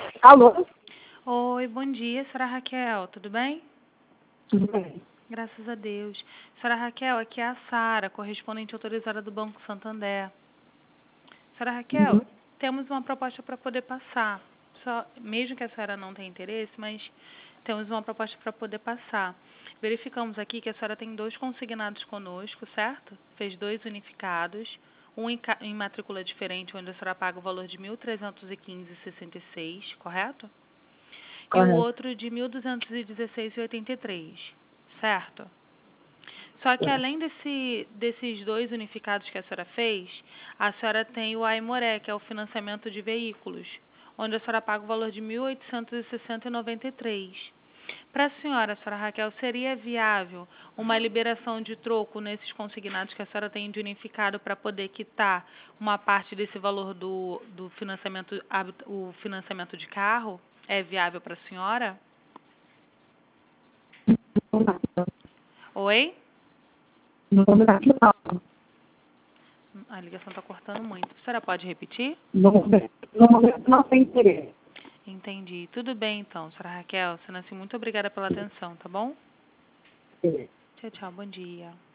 Alô? Oi, bom dia, senhora Raquel, tudo bem? Tudo bem? Graças a Deus. Senhora Raquel, aqui é a Sara, correspondente autorizada do Banco Santander. Senhora Raquel, Uhum. temos uma proposta para poder passar. Mesmo que a senhora não tenha interesse, mas temos uma proposta para poder passar. Verificamos aqui que a senhora tem 2 consignados conosco, certo? Fez 2 unificados, um em matrícula diferente, onde a senhora paga o valor de R$ 1.315,66, correto? E o Correto. outro de R$ 1.216,83, certo? Só que além desses 2 unificados que a senhora fez, a senhora tem o Aimoré, que é o financiamento de veículos, onde a senhora paga o valor de R$ 1.860,93. Para a senhora Raquel, seria viável uma liberação de troco nesses consignados que a senhora tem de unificado para poder quitar uma parte desse valor do financiamento, o financiamento de carro? É viável para a senhora? Oi? No momento não. A ligação está cortando muito. A senhora pode repetir? No momento não tem interesse. Entendi. Tudo bem, então, senhora Raquel. Sendo assim, muito obrigada pela atenção, tá bom? Interesse. Tchau, tchau. Bom dia.